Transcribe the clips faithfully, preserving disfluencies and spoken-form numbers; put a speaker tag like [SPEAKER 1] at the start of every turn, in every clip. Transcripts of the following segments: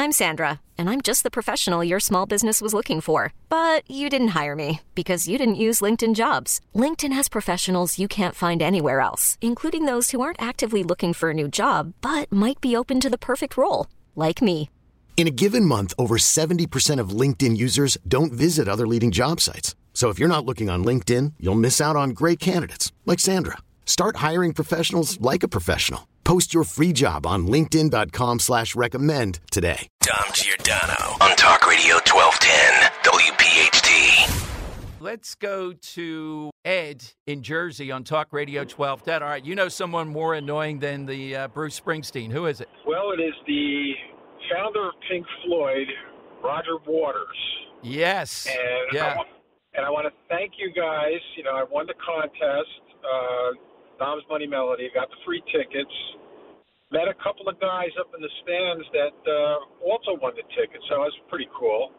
[SPEAKER 1] I'm Sandra, and I'm just the professional your small business was looking for. But you didn't hire me because you didn't use LinkedIn Jobs. LinkedIn has professionals you can't find anywhere else, including those who aren't actively looking for a new job, but might be open to the perfect role, like me.
[SPEAKER 2] In a given month, over seventy percent of LinkedIn users don't visit other leading job sites. So if you're not looking on LinkedIn, you'll miss out on great candidates like Sandra. Start hiring professionals like a professional. Post your free job on linkedin.com slash recommend today.
[SPEAKER 3] Dom Giordano on Talk Radio twelve ten W P H T.
[SPEAKER 4] Let's go to Ed in Jersey on Talk Radio twelve ten. All right, you know someone more annoying than the uh, Bruce Springsteen. Who is it?
[SPEAKER 5] Well, it is the founder of Pink Floyd, Roger Waters.
[SPEAKER 4] Yes.
[SPEAKER 5] And
[SPEAKER 4] yeah.
[SPEAKER 5] I want, and I want to thank you guys. You know, I won the contest, uh, Dom's Money Melody, got the free tickets. Met a couple of guys up in the stands that uh, also won the tickets, so it was pretty cool.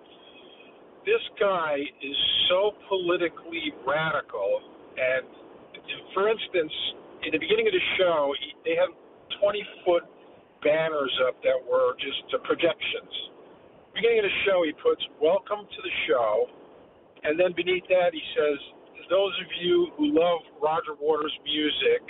[SPEAKER 5] This guy is so politically radical, and for instance, in the beginning of the show, he, they had twenty-foot banners up that were just uh, projections. Beginning of the show, he puts, "Welcome to the show," and then beneath that he says, "Those of you who love Roger Waters' music,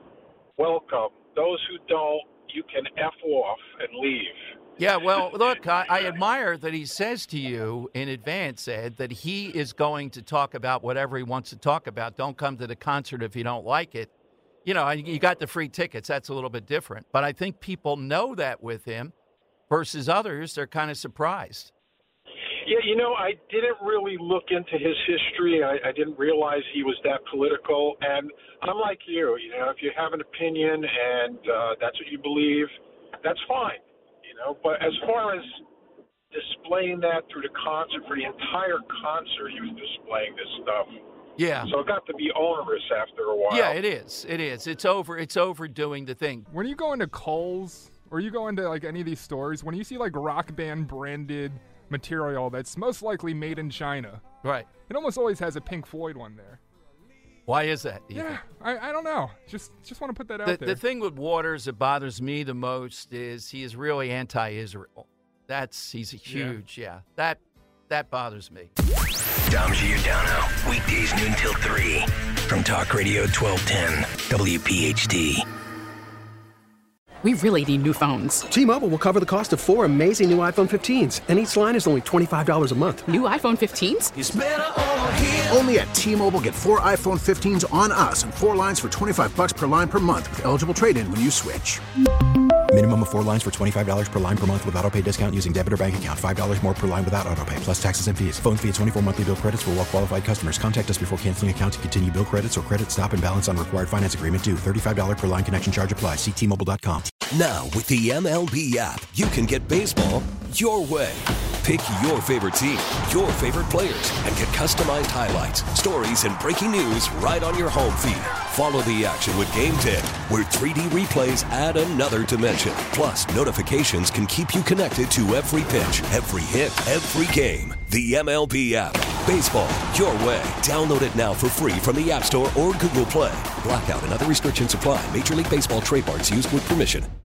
[SPEAKER 5] welcome. Those who don't, you can F off and leave."
[SPEAKER 4] Yeah, well, look, I, I admire that he says to you in advance, Ed, that he is going to talk about whatever he wants to talk about. Don't come to the concert if you don't like it. You know, you got the free tickets. That's a little bit different. But I think people know that with him versus others. They're kind of surprised.
[SPEAKER 5] Yeah, you know, I didn't really look into his history. I, I didn't realize he was that political. And I'm like you, you know, if you have an opinion and uh, that's what you believe, that's fine, you know. But as far as displaying that through the concert, for the entire concert, he was displaying this stuff.
[SPEAKER 4] Yeah.
[SPEAKER 5] So it got to be onerous after a while.
[SPEAKER 4] Yeah, it is. It is. It's over. It's overdoing the thing.
[SPEAKER 6] When you go into Kohl's or you go into like any of these stores, when you see like Rock Band branded material that's most likely made in China,
[SPEAKER 4] right?
[SPEAKER 6] It almost always has a Pink Floyd one there.
[SPEAKER 4] Why is that?
[SPEAKER 6] Yeah, I, I don't know. Just just want to put that out
[SPEAKER 4] the,
[SPEAKER 6] there.
[SPEAKER 4] The thing with Waters that bothers me the most is he is really anti-Israel. That's he's a huge yeah. yeah. That that bothers me.
[SPEAKER 3] Dom Giordano, weekdays noon till three from Talk Radio twelve ten W P H T.
[SPEAKER 7] We really need new phones.
[SPEAKER 8] T-Mobile will cover the cost of four amazing new iPhone fifteens, and each line is only twenty-five dollars a month.
[SPEAKER 7] New iPhone fifteens?
[SPEAKER 9] It's better over here. Only at T-Mobile, get four iPhone fifteens on us and four lines for twenty-five dollars per line per month with eligible trade-in when you switch.
[SPEAKER 10] Minimum of four lines for twenty-five dollars per line per month with autopay discount using debit or bank account. five dollars more per line without autopay, plus taxes and fees. Phone fee at twenty-four monthly bill credits for well-qualified customers. Contact us before canceling account to continue bill credits or credit stop and balance on required finance agreement due. thirty-five dollars per line connection charge applies. See T Mobile dot com.
[SPEAKER 3] Now, with the M L B app, you can get baseball your way. Pick your favorite team, your favorite players, and get customized highlights, stories, and breaking news right on your home feed. Follow the action with Game Day, where three D replays add another dimension. Plus, notifications can keep you connected to every pitch, every hit, every game. The M L B app. Baseball your way. Download it now for free from the App Store or Google Play. Blackout and other restrictions apply. Major League Baseball trademarks used with permission.